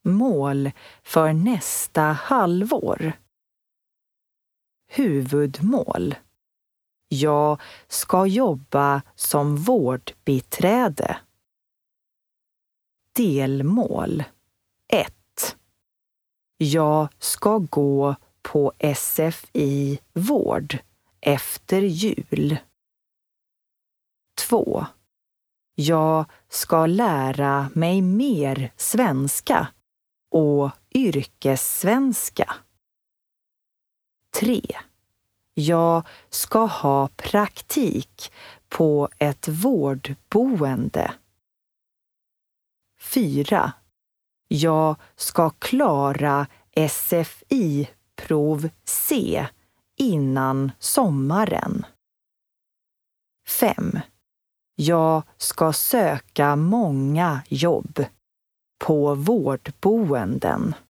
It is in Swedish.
Mål för nästa halvår. Huvudmål. Jag ska jobba som vårdbiträde. Delmål 1. Jag ska gå på SFI-vård efter jul. 2. Jag ska lära mig mer svenska och yrkessvenska. 3. Jag ska ha praktik på ett vårdboende. 4. Jag ska klara SFI-prov C innan sommaren. 5. Jag ska söka många jobb på vårdboenden.